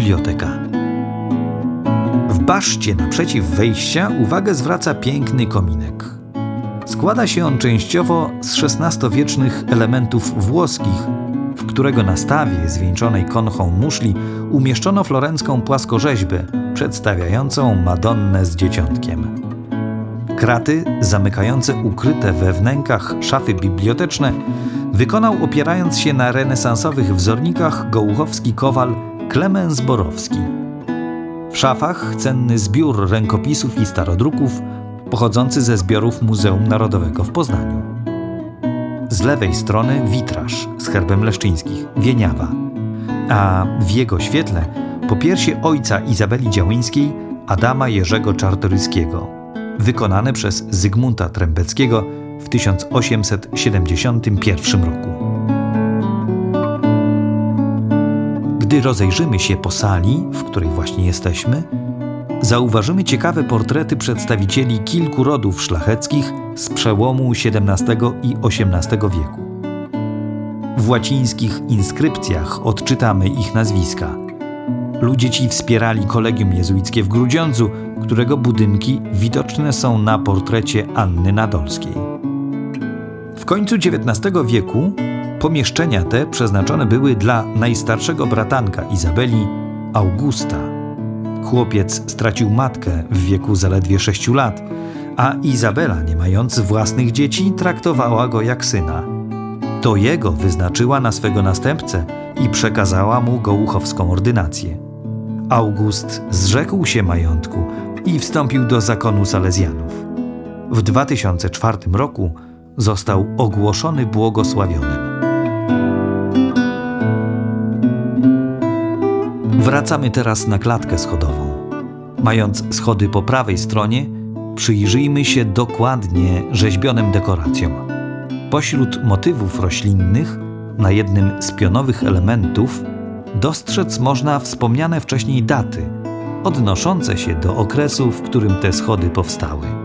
biblioteka. W baszcie naprzeciw wejścia uwagę zwraca piękny kominek. Składa się on częściowo z XVI-wiecznych elementów włoskich, w którego nastawie zwieńczonej konchą muszli umieszczono florencką płaskorzeźbę przedstawiającą Madonnę z dzieciątkiem. Kraty zamykające ukryte we wnękach szafy biblioteczne wykonał, opierając się na renesansowych wzornikach, gołuchowski kowal Klemens Borowski. W szafach cenny zbiór rękopisów i starodruków pochodzący ze zbiorów Muzeum Narodowego w Poznaniu. Z lewej strony witraż z herbem Leszczyńskich, Wieniawa, a w jego świetle popiersie ojca Izabeli Działyńskiej, Adama Jerzego Czartoryskiego, wykonane przez Zygmunta Trębeckiego w 1871 roku. Gdy rozejrzymy się po sali, w której właśnie jesteśmy, zauważymy ciekawe portrety przedstawicieli kilku rodów szlacheckich z przełomu XVII i XVIII wieku. W łacińskich inskrypcjach odczytamy ich nazwiska. Ludzie ci wspierali kolegium jezuickie w Grudziądzu, którego budynki widoczne są na portrecie Anny Nadolskiej. W końcu XIX wieku pomieszczenia te przeznaczone były dla najstarszego bratanka Izabeli, Augusta. Chłopiec stracił matkę w wieku zaledwie 6 lat, a Izabela, nie mając własnych dzieci, traktowała go jak syna. To jego wyznaczyła na swego następcę i przekazała mu gołuchowską ordynację. August zrzekł się majątku i wstąpił do zakonu Salezjanów. W 2004 roku został ogłoszony błogosławionym. Wracamy teraz na klatkę schodową. Mając schody po prawej stronie, przyjrzyjmy się dokładnie rzeźbionym dekoracjom. Pośród motywów roślinnych, na jednym z pionowych elementów, dostrzec można wspomniane wcześniej daty, odnoszące się do okresu, w którym te schody powstały.